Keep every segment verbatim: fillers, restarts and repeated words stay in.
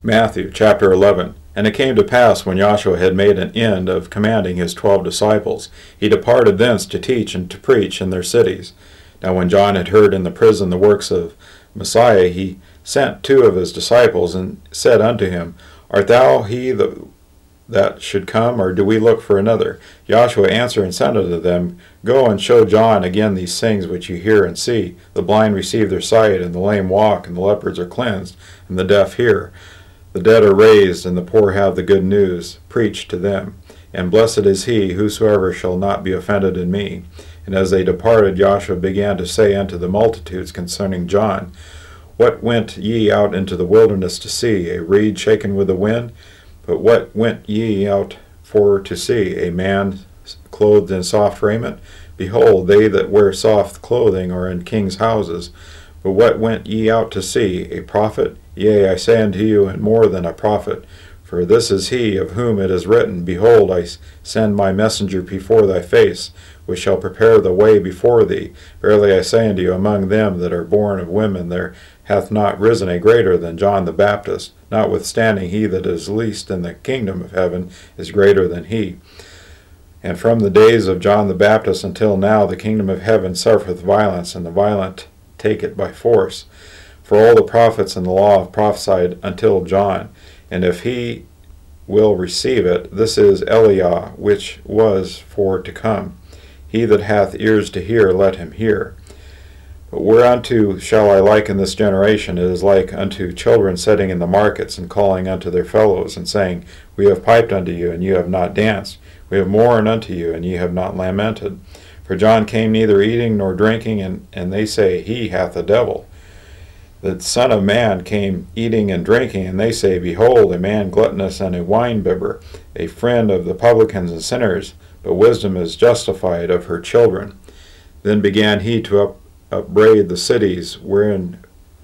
Matthew chapter eleven. And it came to pass, when Joshua had made an end of commanding his twelve disciples, he departed thence to teach and to preach in their cities. Now when John had heard in the prison the works of Messiah, he sent two of his disciples, and said unto him, Art thou he the, that should come, or do we look for another? Joshua answered and said unto them, Go and show John again these things which you hear and see. The blind receive their sight, and the lame walk, and the lepers are cleansed, and the deaf hear. The dead are raised, and the poor have the good news preached to them. And blessed is he whosoever shall not be offended in me. And as they departed, Joshua began to say unto the multitudes concerning John, What went ye out into the wilderness to see? A reed shaken with the wind? But what went ye out for to see? A man clothed in soft raiment? Behold, they that wear soft clothing are in kings' houses. But what went ye out to see? A prophet? Yea, I say unto you, and more than a prophet. For this is he of whom it is written, Behold, I send my messenger before thy face, which shall prepare the way before thee. Verily I say unto you, among them that are born of women there hath not risen a greater than John the Baptist. Notwithstanding, he that is least in the kingdom of heaven is greater than he. And from the days of John the Baptist until now the kingdom of heaven suffereth violence, and the violent take it by force. For all the prophets and the law have prophesied until John. And if he will receive it, this is Eliah, which was for to come. He that hath ears to hear, let him hear. But whereunto shall I liken this generation? It is like unto children sitting in the markets, and calling unto their fellows, and saying, We have piped unto you, and you have not danced. We have mourned unto you, and ye have not lamented. For John came neither eating nor drinking, and, and they say, He hath a devil. The Son of Man came eating and drinking, and they say, Behold, a man gluttonous and a winebibber, a friend of the publicans and sinners, but wisdom is justified of her children. Then began he to up, upbraid the cities wherein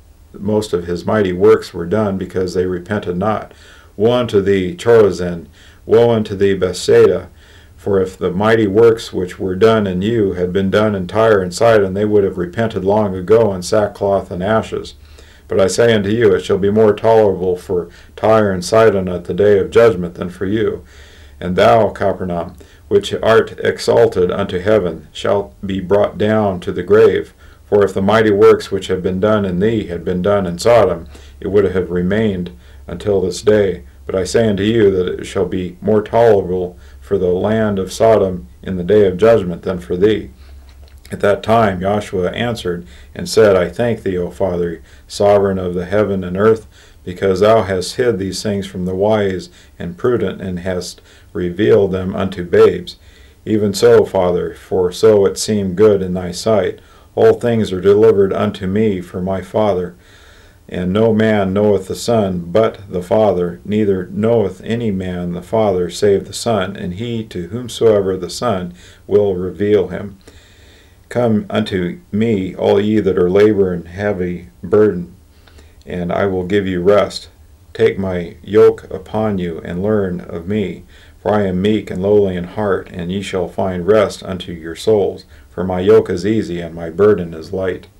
most of his mighty works were done, because they repented not. Woe unto thee, Chorazin! Woe unto thee, Bethsaida! For if the mighty works which were done in you had been done in Tyre and Sidon, they would have repented long ago in sackcloth and ashes. But I say unto you, it shall be more tolerable for Tyre and Sidon at the day of judgment than for you. And thou, Capernaum, which art exalted unto heaven, shalt be brought down to the grave. For if the mighty works which have been done in thee had been done in Sodom, it would have remained until this day. But I say unto you that it shall be more tolerable for the land of Sodom in the day of judgment than for thee. At that time Joshua answered and said, I thank thee, O Father, sovereign of the heaven and earth, because thou hast hid these things from the wise and prudent, and hast revealed them unto babes. Even so, Father, for so it seemed good in thy sight. All things are delivered unto me for my Father. And no man knoweth the Son but the Father, neither knoweth any man the Father save the Son, and he to whomsoever the Son will reveal him. Come unto me, all ye that are labor and heavy burden, and I will give you rest. Take my yoke upon you, and learn of me, for I am meek and lowly in heart, and ye shall find rest unto your souls. For my yoke is easy, and my burden is light.